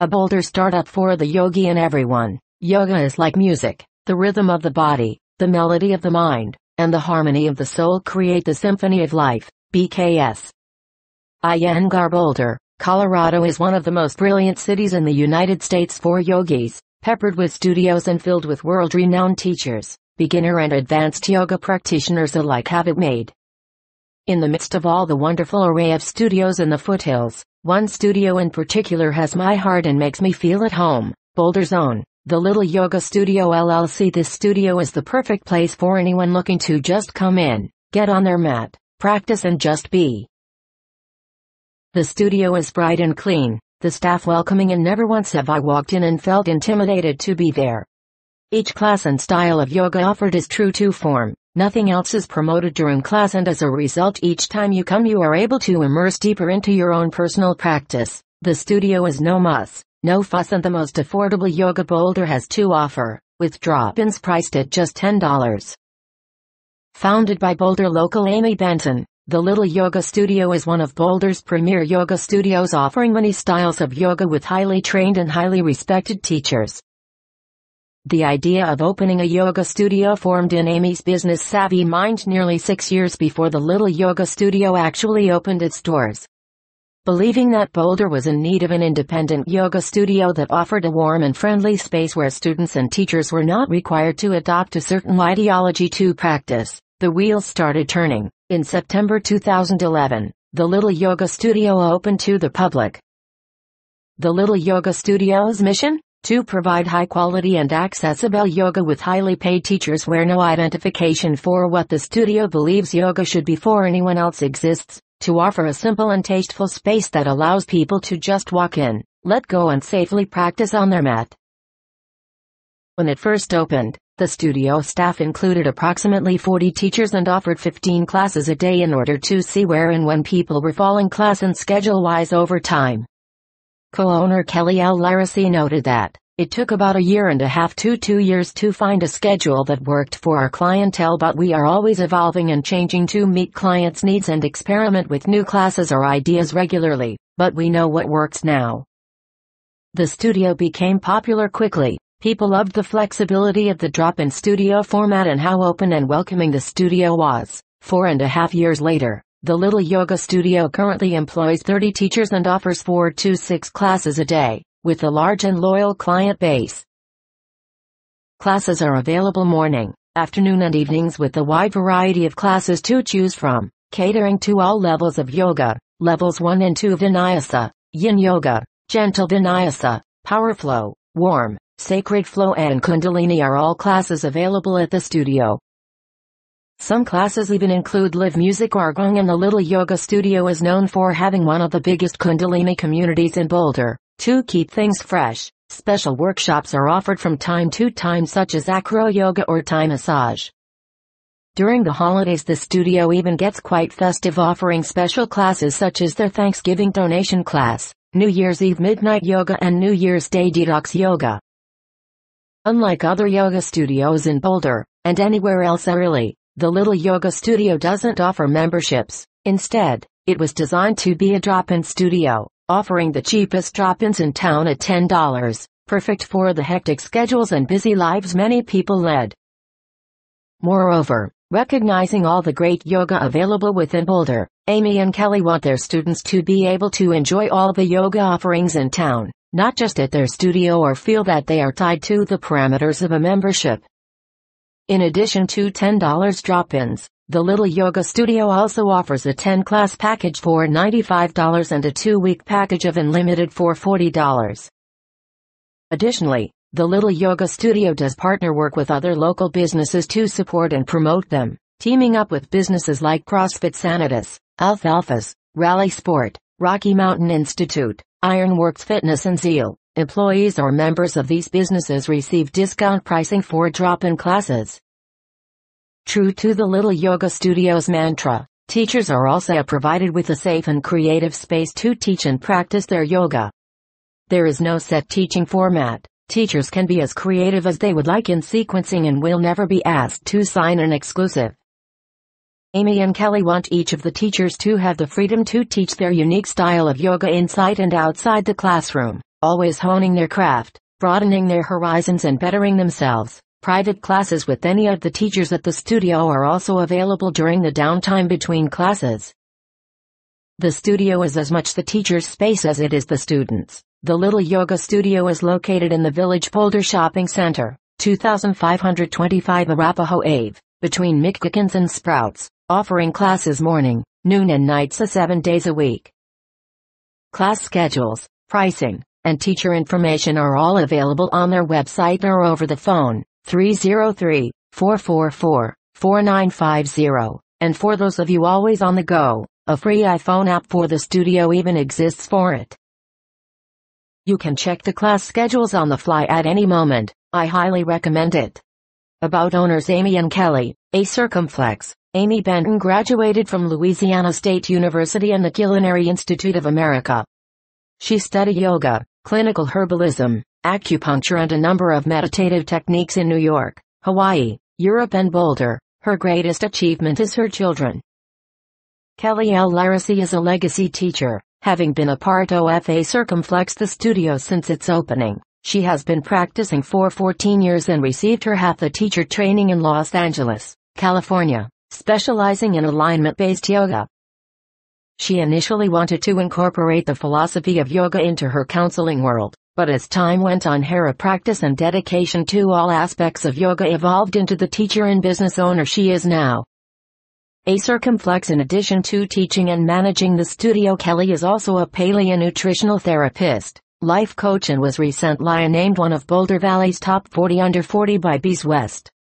A Boulder startup for the yogi and everyone. Yoga is like music. The rhythm of the body, the melody of the mind, and the harmony of the soul create the symphony of life. BKS. Iyengar. Boulder, Colorado is one of the most brilliant cities in the United States for yogis, peppered with studios and filled with world-renowned teachers. Beginner and advanced yoga practitioners alike have it made. In the midst of all the wonderful array of studios in the foothills, one studio in particular has my heart and makes me feel at home. Boulder's own, the Little Yoga Studio LLC. This studio is the perfect place for anyone looking to just come in, get on their mat, practice and just be. The studio is bright and clean, the staff welcoming, and never once have I walked in and felt intimidated to be there. Each class and style of yoga offered is true to form. Nothing else is promoted during class, and as a result each time you come you are able to immerse deeper into your own personal practice. The studio is no muss, no fuss, and the most affordable yoga Boulder has to offer, with drop-ins priced at just $10. Founded by Boulder local Amy Benton, the Little Yoga Studio is one of Boulder's premier yoga studios, offering many styles of yoga with highly trained and highly respected teachers. The idea of opening a yoga studio formed in Amy's business-savvy mind nearly 6 years before the Little Yoga Studio actually opened its doors. Believing that Boulder was in need of an independent yoga studio that offered a warm and friendly space where students and teachers were not required to adopt a certain ideology to practice, the wheels started turning. In September 2011, the Little Yoga Studio opened to the public. The Little Yoga Studio's mission? To provide high-quality and accessible yoga with highly paid teachers where no identification for what the studio believes yoga should be for anyone else exists, to offer a simple and tasteful space that allows people to just walk in, let go and safely practice on their mat. When it first opened, the studio staff included approximately 40 teachers and offered 15 classes a day in order to see where and when people were falling class and schedule-wise over time. Co-owner Kelly L. Laracy noted that, "It took about 1.5 to 2 years to find a schedule that worked for our clientele, but we are always evolving and changing to meet clients' needs and experiment with new classes or ideas regularly, but we know what works now." The studio became popular quickly. People loved the flexibility of the drop-in studio format and how open and welcoming the studio was. 4.5 years later, the Little Yoga Studio currently employs 30 teachers and offers 4 to 6 classes a day, with a large and loyal client base. Classes are available morning, afternoon and evenings with a wide variety of classes to choose from, catering to all levels of yoga. Levels 1 and 2 Vinyasa, Yin Yoga, Gentle Vinyasa, Power Flow, Warm, Sacred Flow and Kundalini are all classes available at the studio. Some classes even include live music or gong, and the Little Yoga Studio is known for having one of the biggest Kundalini communities in Boulder. To keep things fresh, special workshops are offered from time to time such as acro yoga or Thai massage. During the holidays the studio even gets quite festive, offering special classes such as their Thanksgiving donation class, New Year's Eve midnight yoga and New Year's Day detox yoga. Unlike other yoga studios in Boulder, and anywhere else really, the Little Yoga Studio doesn't offer memberships. Instead, it was designed to be a drop-in studio, offering the cheapest drop-ins in town at $10, perfect for the hectic schedules and busy lives many people led. Moreover, recognizing all the great yoga available within Boulder, Amy and Kelly want their students to be able to enjoy all the yoga offerings in town, not just at their studio or feel that they are tied to the parameters of a membership. In addition to $10 drop-ins, the Little Yoga Studio also offers a 10-class package for $95 and a 2-week package of Unlimited for $40. Additionally, the Little Yoga Studio does partner work with other local businesses to support and promote them, teaming up with businesses like CrossFit Sanitas, Alfalfas, Rally Sport, Rocky Mountain Institute, Ironworks Fitness and Zeal. Employees or members of these businesses receive discount pricing for drop-in classes. True to the Little Yoga Studio's mantra, teachers are also provided with a safe and creative space to teach and practice their yoga. There is no set teaching format. Teachers can be as creative as they would like in sequencing and will never be asked to sign an exclusive. Amy and Kelly want each of the teachers to have the freedom to teach their unique style of yoga inside and outside the classroom, always honing their craft, broadening their horizons and bettering themselves. Private classes with any of the teachers at the studio are also available during the downtime between classes. The studio is as much the teacher's space as it is the student's. The Little Yoga Studio is located in the Village Boulder Shopping Center, 2525 Arapahoe Ave, between McGickens and Sprouts, offering classes morning, noon and nights 7 days a week. Class schedules, pricing, and teacher information are all available on their website or over the phone, 303-444-4950, and for those of you always on the go, a free iPhone app for the studio even exists for it. You can check the class schedules on the fly at any moment. I highly recommend it. About owners Amy and Kelly, A Circumflex. Amy Benton graduated from Louisiana State University and the Culinary Institute of America. She studied yoga, clinical herbalism, acupuncture and a number of meditative techniques in New York, Hawaii, Europe and Boulder. Her greatest achievement is her children. Kelly L. Laracy is a legacy teacher, having been a part of A Circumflex the studio since its opening. She has been practicing for 14 years and received her hatha teacher training in Los Angeles, California, specializing in alignment-based yoga. She initially wanted to incorporate the philosophy of yoga into her counseling world, but as time went on, her practice and dedication to all aspects of yoga evolved into the teacher and business owner she is now. A Circumflex. In addition to teaching and managing the studio, Kelly is also a paleonutritional therapist, life coach and was recently named one of Boulder Valley's top 40 under 40 by Bees West.